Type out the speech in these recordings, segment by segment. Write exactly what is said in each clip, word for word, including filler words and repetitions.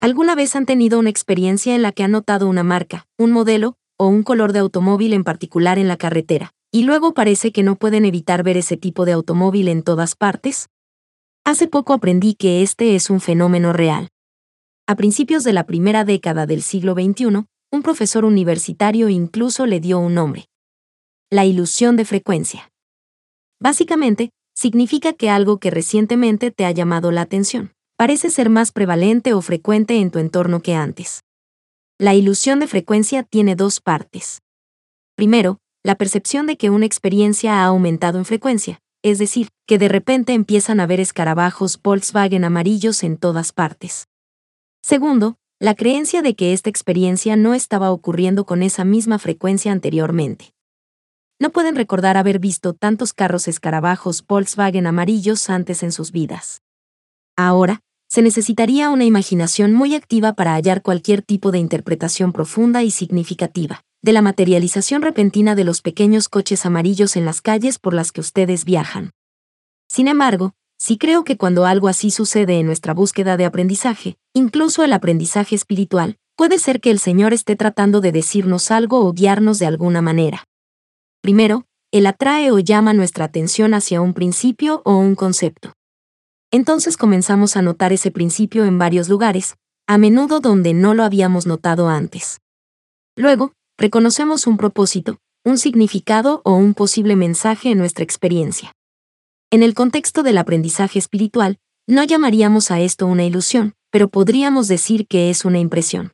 ¿Alguna vez han tenido una experiencia en la que han notado una marca, un modelo o un color de automóvil en particular en la carretera, y luego parece que no pueden evitar ver ese tipo de automóvil en todas partes? Hace poco aprendí que este es un fenómeno real. A principios de la primera década del siglo veintiuno, un profesor universitario incluso le dio un nombre: la ilusión de frecuencia. Básicamente, significa que algo que recientemente te ha llamado la atención parece ser más prevalente o frecuente en tu entorno que antes. La ilusión de frecuencia tiene dos partes. Primero, la percepción de que una experiencia ha aumentado en frecuencia, es decir, que de repente empiezan a ver escarabajos Volkswagen amarillos en todas partes. Segundo, la creencia de que esta experiencia no estaba ocurriendo con esa misma frecuencia anteriormente. No pueden recordar haber visto tantos carros escarabajos Volkswagen amarillos antes en sus vidas. Ahora, se necesitaría una imaginación muy activa para hallar cualquier tipo de interpretación profunda y significativa de la materialización repentina de los pequeños coches amarillos en las calles por las que ustedes viajan. Sin embargo, sí creo que cuando algo así sucede en nuestra búsqueda de aprendizaje, incluso el aprendizaje espiritual, puede ser que el Señor esté tratando de decirnos algo o guiarnos de alguna manera. Primero, Él atrae o llama nuestra atención hacia un principio o un concepto. Entonces comenzamos a notar ese principio en varios lugares, a menudo donde no lo habíamos notado antes. Luego, reconocemos un propósito, un significado o un posible mensaje en nuestra experiencia. En el contexto del aprendizaje espiritual, no llamaríamos a esto una ilusión, pero podríamos decir que es una impresión.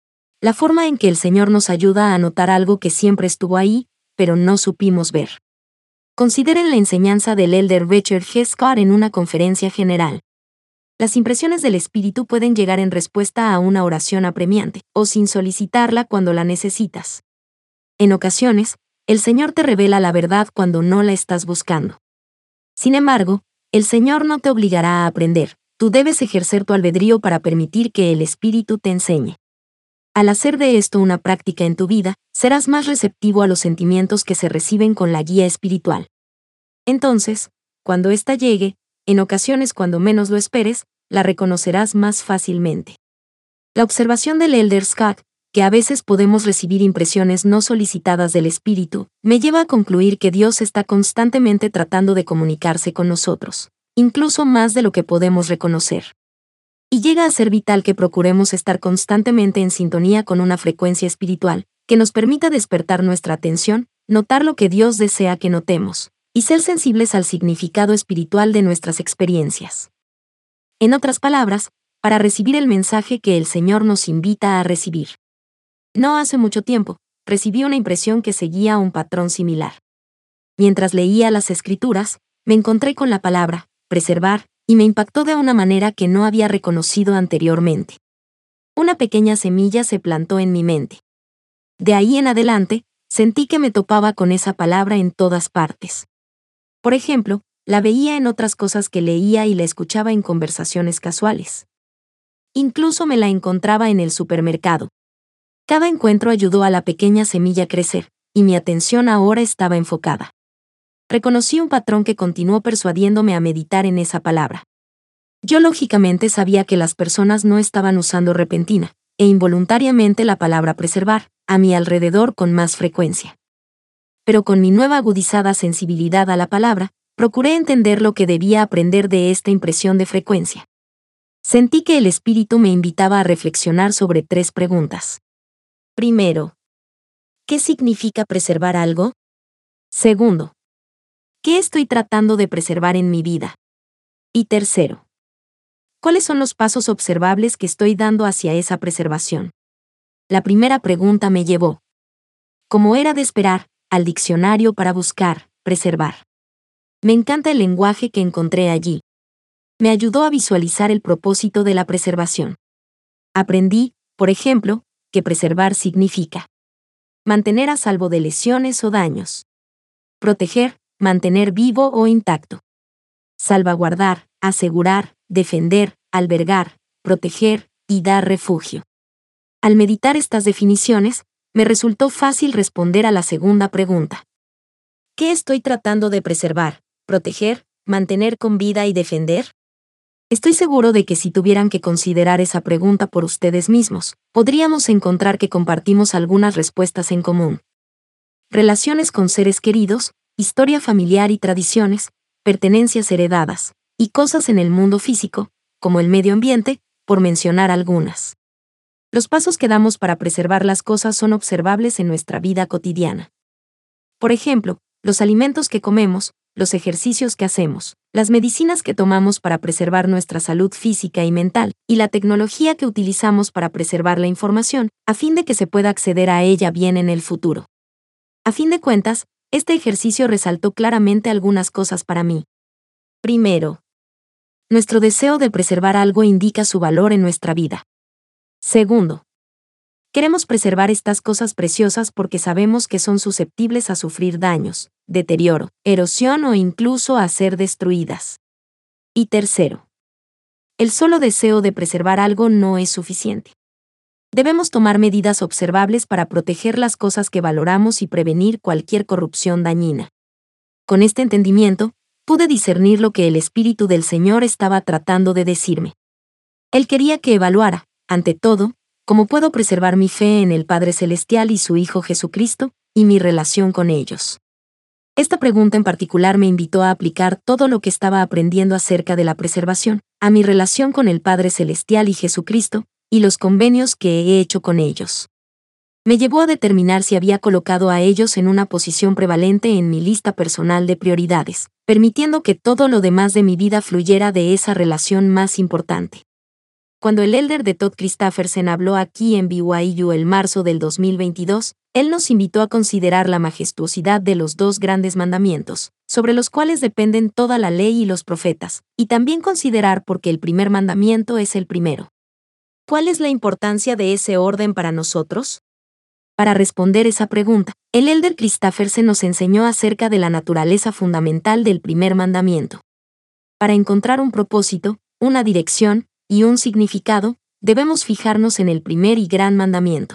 La forma en que el Señor nos ayuda a notar algo que siempre estuvo ahí, pero no supimos ver. Consideren la enseñanza del elder Richard G. Scott en una conferencia general. Las impresiones del espíritu pueden llegar en respuesta a una oración apremiante, o sin solicitarla cuando la necesitas. En ocasiones, el Señor te revela la verdad cuando no la estás buscando. Sin embargo, el Señor no te obligará a aprender, tú debes ejercer tu albedrío para permitir que el Espíritu te enseñe. Al hacer de esto una práctica en tu vida, serás más receptivo a los sentimientos que se reciben con la guía espiritual. Entonces, cuando ésta llegue, en ocasiones cuando menos lo esperes, la reconocerás más fácilmente. La observación del elder Scott, que a veces podemos recibir impresiones no solicitadas del Espíritu, me lleva a concluir que Dios está constantemente tratando de comunicarse con nosotros, incluso más de lo que podemos reconocer. Y llega a ser vital que procuremos estar constantemente en sintonía con una frecuencia espiritual, que nos permita despertar nuestra atención, notar lo que Dios desea que notemos, y ser sensibles al significado espiritual de nuestras experiencias. En otras palabras, para recibir el mensaje que el Señor nos invita a recibir. No hace mucho tiempo, recibí una impresión que seguía un patrón similar. Mientras leía las Escrituras, me encontré con la palabra preservar, y me impactó de una manera que no había reconocido anteriormente. Una pequeña semilla se plantó en mi mente. De ahí en adelante, sentí que me topaba con esa palabra en todas partes. Por ejemplo, la veía en otras cosas que leía y la escuchaba en conversaciones casuales. Incluso me la encontraba en el supermercado. Cada encuentro ayudó a la pequeña semilla a crecer, y mi atención ahora estaba enfocada. Reconocí un patrón que continuó persuadiéndome a meditar en esa palabra. Yo lógicamente sabía que las personas no estaban usando repentina e involuntariamente la palabra preservar a mi alrededor con más frecuencia. Pero con mi nueva agudizada sensibilidad a la palabra, procuré entender lo que debía aprender de esta impresión de frecuencia. Sentí que el Espíritu me invitaba a reflexionar sobre tres preguntas. Primero, ¿qué significa preservar algo? Segundo, ¿qué estoy tratando de preservar en mi vida? Y tercero, ¿cuáles son los pasos observables que estoy dando hacia esa preservación? La primera pregunta me llevó, como era de esperar, al diccionario para buscar, preservar. Me encanta el lenguaje que encontré allí. Me ayudó a visualizar el propósito de la preservación. Aprendí, por ejemplo, que preservar significa mantener a salvo de lesiones o daños. Proteger, mantener vivo o intacto. Salvaguardar, asegurar, defender, albergar, proteger y dar refugio. Al meditar estas definiciones, me resultó fácil responder a la segunda pregunta. ¿Qué estoy tratando de preservar, proteger, mantener con vida y defender? Estoy seguro de que si tuvieran que considerar esa pregunta por ustedes mismos, podríamos encontrar que compartimos algunas respuestas en común. Relaciones con seres queridos, historia familiar y tradiciones, pertenencias heredadas, y cosas en el mundo físico, como el medio ambiente, por mencionar algunas. Los pasos que damos para preservar las cosas son observables en nuestra vida cotidiana. Por ejemplo, los alimentos que comemos, los ejercicios que hacemos, las medicinas que tomamos para preservar nuestra salud física y mental, y la tecnología que utilizamos para preservar la información, a fin de que se pueda acceder a ella bien en el futuro. A fin de cuentas, este ejercicio resaltó claramente algunas cosas para mí. Primero, nuestro deseo de preservar algo indica su valor en nuestra vida. Segundo, queremos preservar estas cosas preciosas porque sabemos que son susceptibles a sufrir daños, deterioro, erosión o incluso a ser destruidas. Y tercero, el solo deseo de preservar algo no es suficiente. Debemos tomar medidas observables para proteger las cosas que valoramos y prevenir cualquier corrupción dañina. Con este entendimiento, pude discernir lo que el Espíritu del Señor estaba tratando de decirme. Él quería que evaluara, ante todo, cómo puedo preservar mi fe en el Padre Celestial y su Hijo Jesucristo, y mi relación con ellos. Esta pregunta en particular me invitó a aplicar todo lo que estaba aprendiendo acerca de la preservación, a mi relación con el Padre Celestial y Jesucristo, y los convenios que he hecho con ellos. Me llevó a determinar si había colocado a ellos en una posición prevalente en mi lista personal de prioridades, permitiendo que todo lo demás de mi vida fluyera de esa relación más importante. Cuando el elder de Todd Christofferson habló aquí en B Y U el marzo del dos mil veintidós, él nos invitó a considerar la majestuosidad de los dos grandes mandamientos, sobre los cuales dependen toda la ley y los profetas, y también considerar por qué el primer mandamiento es el primero. ¿Cuál es la importancia de ese orden para nosotros? Para responder esa pregunta, el elder Christofferson nos enseñó acerca de la naturaleza fundamental del primer mandamiento. Para encontrar un propósito, una dirección, y un significado, debemos fijarnos en el primer y gran mandamiento.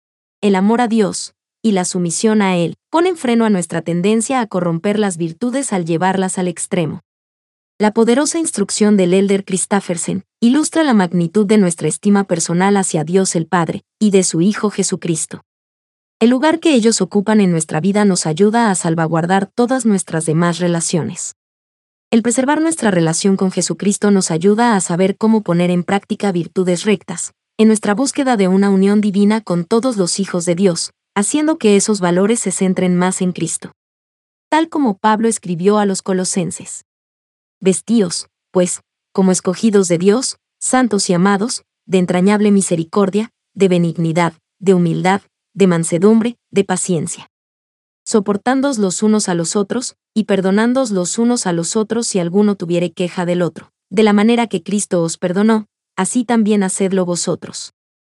El amor a Dios, y la sumisión a Él, ponen freno a nuestra tendencia a corromper las virtudes al llevarlas al extremo. La poderosa instrucción del elder Christofferson ilustra la magnitud de nuestra estima personal hacia Dios el Padre, y de su Hijo Jesucristo. El lugar que ellos ocupan en nuestra vida nos ayuda a salvaguardar todas nuestras demás relaciones. El preservar nuestra relación con Jesucristo nos ayuda a saber cómo poner en práctica virtudes rectas, en nuestra búsqueda de una unión divina con todos los hijos de Dios, haciendo que esos valores se centren más en Cristo. Tal como Pablo escribió a los colosenses. Vestíos, pues, como escogidos de Dios, santos y amados, de entrañable misericordia, de benignidad, de humildad, de mansedumbre, de paciencia. Soportándoos los unos a los otros, y perdonándoos los unos a los otros si alguno tuviere queja del otro, de la manera que Cristo os perdonó, así también hacedlo vosotros.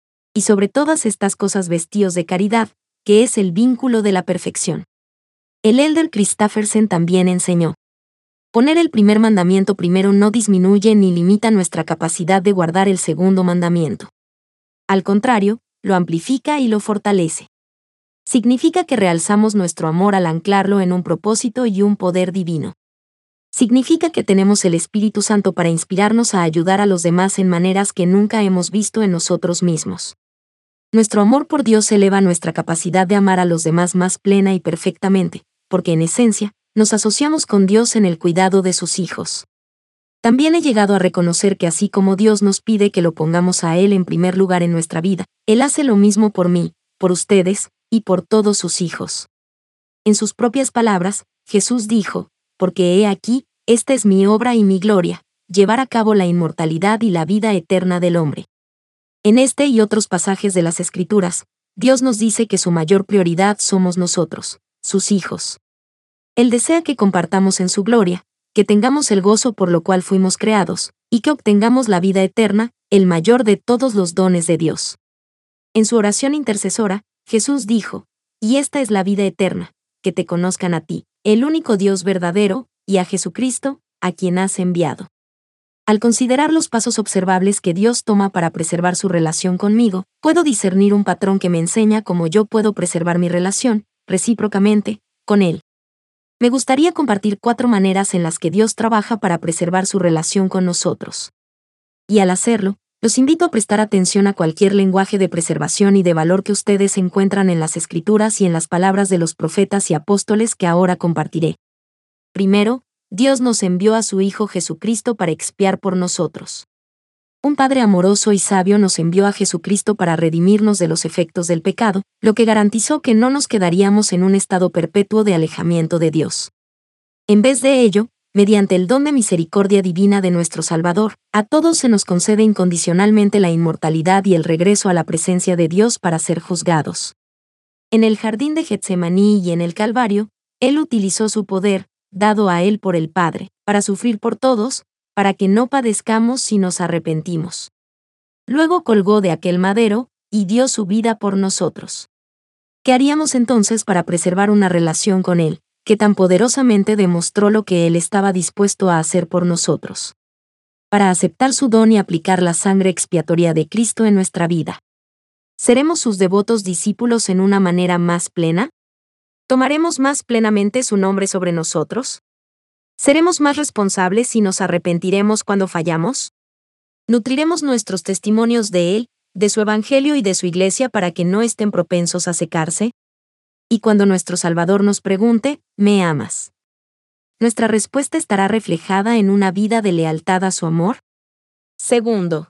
Y sobre todas estas cosas vestíos de caridad, que es el vínculo de la perfección. El elder Christofferson también enseñó. Poner el primer mandamiento primero no disminuye ni limita nuestra capacidad de guardar el segundo mandamiento. Al contrario, lo amplifica y lo fortalece. Significa que realzamos nuestro amor al anclarlo en un propósito y un poder divino. Significa que tenemos el Espíritu Santo para inspirarnos a ayudar a los demás en maneras que nunca hemos visto en nosotros mismos. Nuestro amor por Dios eleva nuestra capacidad de amar a los demás más plena y perfectamente, porque en esencia, nos asociamos con Dios en el cuidado de sus hijos. También he llegado a reconocer que así como Dios nos pide que lo pongamos a Él en primer lugar en nuestra vida, Él hace lo mismo por mí, por ustedes, y por todos sus hijos. En sus propias palabras, Jesús dijo, porque he aquí, esta es mi obra y mi gloria, llevar a cabo la inmortalidad y la vida eterna del hombre. En este y otros pasajes de las Escrituras, Dios nos dice que su mayor prioridad somos nosotros, sus hijos. Él desea que compartamos en su gloria, que tengamos el gozo por lo cual fuimos creados, y que obtengamos la vida eterna, el mayor de todos los dones de Dios. En su oración intercesora, Jesús dijo, y esta es la vida eterna, que te conozcan a ti, el único Dios verdadero, y a Jesucristo, a quien has enviado. Al considerar los pasos observables que Dios toma para preservar su relación conmigo, puedo discernir un patrón que me enseña cómo yo puedo preservar mi relación, recíprocamente, con Él. Me gustaría compartir cuatro maneras en las que Dios trabaja para preservar su relación con nosotros. Y al hacerlo, los invito a prestar atención a cualquier lenguaje de preservación y de valor que ustedes encuentran en las Escrituras y en las palabras de los profetas y apóstoles que ahora compartiré. Primero, Dios nos envió a su Hijo Jesucristo para expiar por nosotros. Un Padre amoroso y sabio nos envió a Jesucristo para redimirnos de los efectos del pecado, lo que garantizó que no nos quedaríamos en un estado perpetuo de alejamiento de Dios. En vez de ello, mediante el don de misericordia divina de nuestro Salvador, a todos se nos concede incondicionalmente la inmortalidad y el regreso a la presencia de Dios para ser juzgados. En el jardín de Getsemaní y en el Calvario, Él utilizó su poder, dado a Él por el Padre, para sufrir por todos, para que no padezcamos si nos arrepentimos. Luego colgó de aquel madero, y dio su vida por nosotros. ¿Qué haríamos entonces para preservar una relación con Él, que tan poderosamente demostró lo que Él estaba dispuesto a hacer por nosotros? Para aceptar su don y aplicar la sangre expiatoria de Cristo en nuestra vida. ¿Seremos sus devotos discípulos en una manera más plena? ¿Tomaremos más plenamente su nombre sobre nosotros? ¿Seremos más responsables si nos arrepentiremos cuando fallamos? ¿Nutriremos nuestros testimonios de Él, de su Evangelio y de su Iglesia para que no estén propensos a secarse? Y cuando nuestro Salvador nos pregunte, ¿me amas?, ¿nuestra respuesta estará reflejada en una vida de lealtad a su amor? Segundo,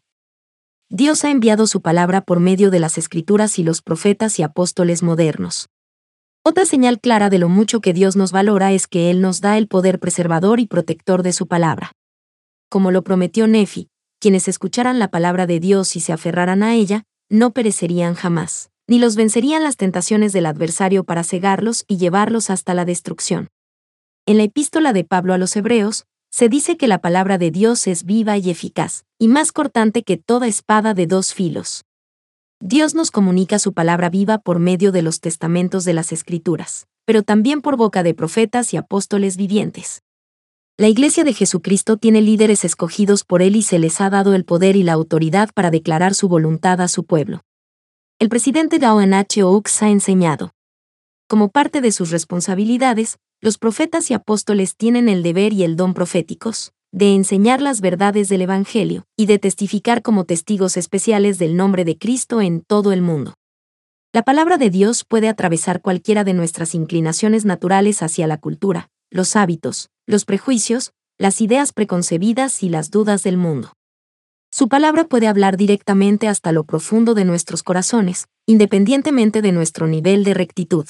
Dios ha enviado su palabra por medio de las Escrituras y los profetas y apóstoles modernos. Otra señal clara de lo mucho que Dios nos valora es que Él nos da el poder preservador y protector de su palabra. Como lo prometió Nefi, quienes escucharan la palabra de Dios y se aferraran a ella, no perecerían jamás, ni los vencerían las tentaciones del adversario para cegarlos y llevarlos hasta la destrucción. En la epístola de Pablo a los Hebreos, se dice que la palabra de Dios es viva y eficaz, y más cortante que toda espada de dos filos. Dios nos comunica su palabra viva por medio de los testamentos de las Escrituras, pero también por boca de profetas y apóstoles vivientes. La Iglesia de Jesucristo tiene líderes escogidos por Él y se les ha dado el poder y la autoridad para declarar su voluntad a su pueblo. El presidente Dawson H. Oaks ha enseñado. Como parte de sus responsabilidades, los profetas y apóstoles tienen el deber y el don proféticos, de enseñar las verdades del Evangelio, y de testificar como testigos especiales del nombre de Cristo en todo el mundo. La palabra de Dios puede atravesar cualquiera de nuestras inclinaciones naturales hacia la cultura, los hábitos, los prejuicios, las ideas preconcebidas y las dudas del mundo. Su palabra puede hablar directamente hasta lo profundo de nuestros corazones, independientemente de nuestro nivel de rectitud.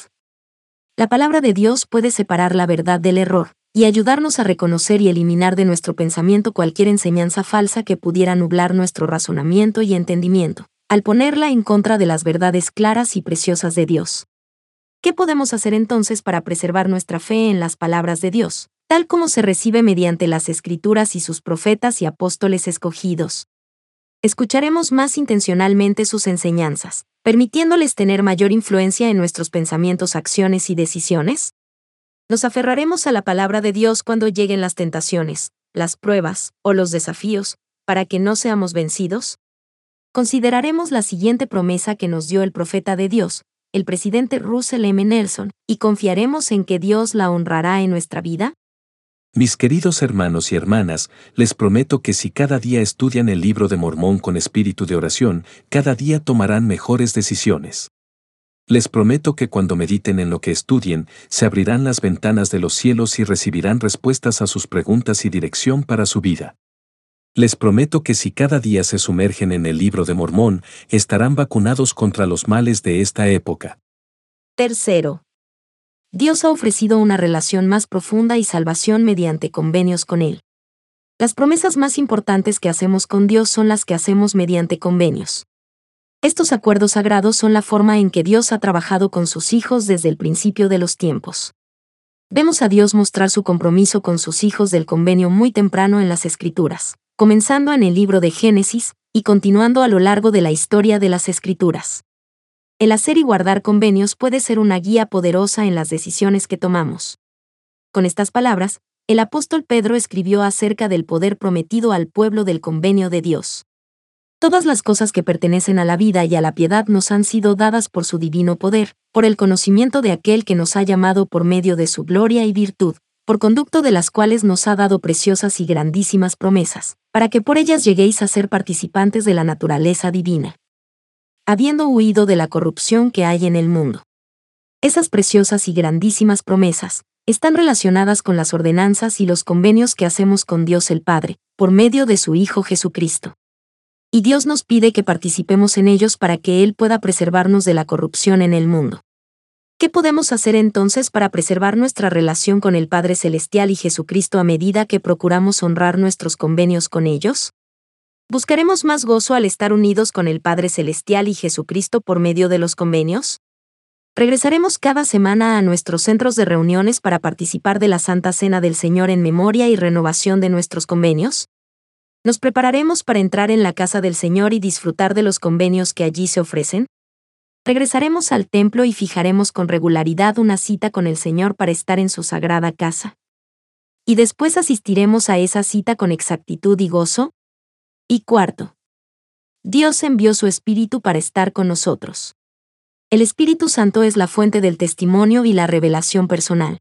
La palabra de Dios puede separar la verdad del error, y ayudarnos a reconocer y eliminar de nuestro pensamiento cualquier enseñanza falsa que pudiera nublar nuestro razonamiento y entendimiento, al ponerla en contra de las verdades claras y preciosas de Dios. ¿Qué podemos hacer entonces para preservar nuestra fe en las palabras de Dios, tal como se recibe mediante las Escrituras y sus profetas y apóstoles escogidos? Escucharemos más intencionalmente sus enseñanzas, permitiéndoles tener mayor influencia en nuestros pensamientos, acciones y decisiones. Nos aferraremos a la palabra de Dios cuando lleguen las tentaciones, las pruebas o los desafíos, para que no seamos vencidos. Consideraremos la siguiente promesa que nos dio el profeta de Dios, el presidente Russell M. Nelson, y confiaremos en que Dios la honrará en nuestra vida. Mis queridos hermanos y hermanas, les prometo que si cada día estudian el libro de Mormón con espíritu de oración, cada día tomarán mejores decisiones. Les prometo que cuando mediten en lo que estudien, se abrirán las ventanas de los cielos y recibirán respuestas a sus preguntas y dirección para su vida. Les prometo que si cada día se sumergen en el libro de Mormón, estarán vacunados contra los males de esta época. Tercero, Dios ha ofrecido una relación más profunda y salvación mediante convenios con Él. Las promesas más importantes que hacemos con Dios son las que hacemos mediante convenios. Estos acuerdos sagrados son la forma en que Dios ha trabajado con sus hijos desde el principio de los tiempos. Vemos a Dios mostrar su compromiso con sus hijos del convenio muy temprano en las Escrituras, comenzando en el libro de Génesis y continuando a lo largo de la historia de las Escrituras. El hacer y guardar convenios puede ser una guía poderosa en las decisiones que tomamos. Con estas palabras, el apóstol Pedro escribió acerca del poder prometido al pueblo del convenio de Dios. Todas las cosas que pertenecen a la vida y a la piedad nos han sido dadas por su divino poder, por el conocimiento de aquel que nos ha llamado por medio de su gloria y virtud, por conducto de las cuales nos ha dado preciosas y grandísimas promesas, para que por ellas lleguéis a ser participantes de la naturaleza divina, habiendo huido de la corrupción que hay en el mundo. Esas preciosas y grandísimas promesas están relacionadas con las ordenanzas y los convenios que hacemos con Dios el Padre, por medio de su Hijo Jesucristo. Y Dios nos pide que participemos en ellos para que Él pueda preservarnos de la corrupción en el mundo. ¿Qué podemos hacer entonces para preservar nuestra relación con el Padre Celestial y Jesucristo a medida que procuramos honrar nuestros convenios con ellos? ¿Buscaremos más gozo al estar unidos con el Padre Celestial y Jesucristo por medio de los convenios? ¿Regresaremos cada semana a nuestros centros de reuniones para participar de la Santa Cena del Señor en memoria y renovación de nuestros convenios? ¿Nos prepararemos para entrar en la casa del Señor y disfrutar de los convenios que allí se ofrecen? ¿Regresaremos al templo y fijaremos con regularidad una cita con el Señor para estar en su sagrada casa? ¿Y después asistiremos a esa cita con exactitud y gozo? Y cuarto, Dios envió su Espíritu para estar con nosotros. El Espíritu Santo es la fuente del testimonio y la revelación personal.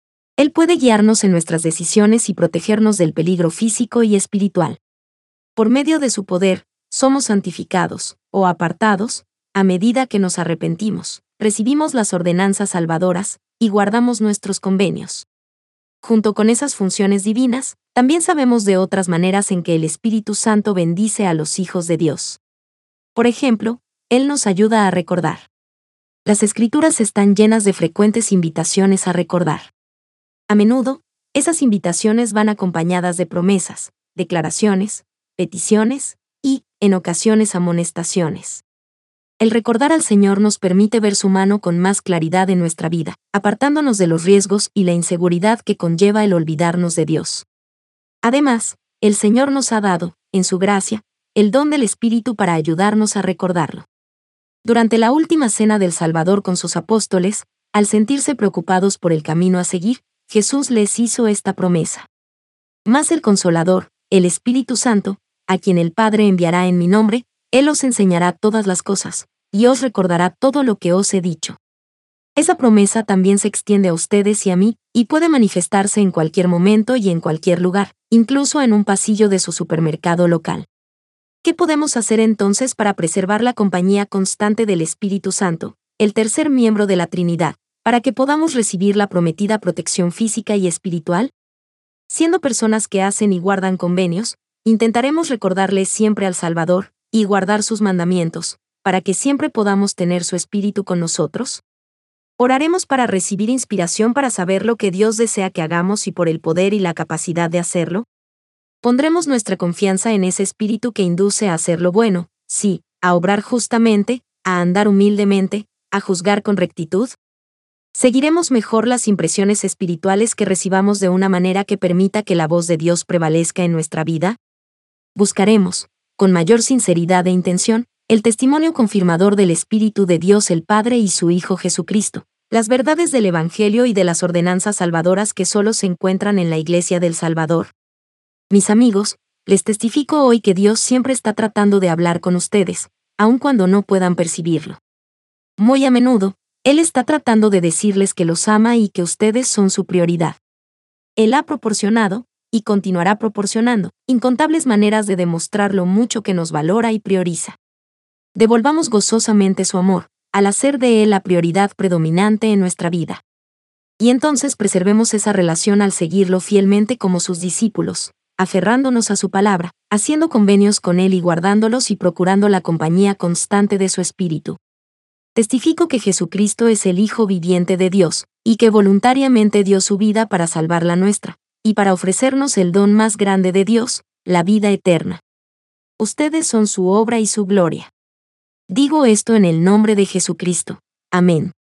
Él puede guiarnos en nuestras decisiones y protegernos del peligro físico y espiritual. Por medio de su poder, somos santificados, o apartados, a medida que nos arrepentimos, recibimos las ordenanzas salvadoras, y guardamos nuestros convenios. Junto con esas funciones divinas, también sabemos de otras maneras en que el Espíritu Santo bendice a los hijos de Dios. Por ejemplo, Él nos ayuda a recordar. Las Escrituras están llenas de frecuentes invitaciones a recordar. A menudo, esas invitaciones van acompañadas de promesas, declaraciones, peticiones y, en ocasiones, amonestaciones. El recordar al Señor nos permite ver su mano con más claridad en nuestra vida, apartándonos de los riesgos y la inseguridad que conlleva el olvidarnos de Dios. Además, el Señor nos ha dado, en su gracia, el don del Espíritu para ayudarnos a recordarlo. Durante la última cena del Salvador con sus apóstoles, al sentirse preocupados por el camino a seguir, Jesús les hizo esta promesa. Mas el Consolador, el Espíritu Santo, a quien el Padre enviará en mi nombre, Él os enseñará todas las cosas, y os recordará todo lo que os he dicho. Esa promesa también se extiende a ustedes y a mí, y puede manifestarse en cualquier momento y en cualquier lugar, incluso en un pasillo de su supermercado local. ¿Qué podemos hacer entonces para preservar la compañía constante del Espíritu Santo, el tercer miembro de la Trinidad, para que podamos recibir la prometida protección física y espiritual? Siendo personas que hacen y guardan convenios, intentaremos recordarles siempre al Salvador, y guardar sus mandamientos, para que siempre podamos tener su Espíritu con nosotros. Oraremos para recibir inspiración para saber lo que Dios desea que hagamos y por el poder y la capacidad de hacerlo. Pondremos nuestra confianza en ese Espíritu que induce a hacer lo bueno, sí, a obrar justamente, a andar humildemente, a juzgar con rectitud. Seguiremos mejor las impresiones espirituales que recibamos de una manera que permita que la voz de Dios prevalezca en nuestra vida. Buscaremos, con mayor sinceridad e intención, el testimonio confirmador del Espíritu de Dios el Padre y su Hijo Jesucristo, las verdades del Evangelio y de las ordenanzas salvadoras que solo se encuentran en la Iglesia del Salvador. Mis amigos, les testifico hoy que Dios siempre está tratando de hablar con ustedes, aun cuando no puedan percibirlo. Muy a menudo, Él está tratando de decirles que los ama y que ustedes son su prioridad. Él ha proporcionado, y continuará proporcionando, incontables maneras de demostrar lo mucho que nos valora y prioriza. Devolvamos gozosamente su amor, al hacer de Él la prioridad predominante en nuestra vida. Y entonces preservemos esa relación al seguirlo fielmente como sus discípulos, aferrándonos a su palabra, haciendo convenios con Él y guardándolos y procurando la compañía constante de su Espíritu. Testifico que Jesucristo es el Hijo viviente de Dios, y que voluntariamente dio su vida para salvar la nuestra, y para ofrecernos el don más grande de Dios, la vida eterna. Ustedes son su obra y su gloria. Digo esto en el nombre de Jesucristo. Amén.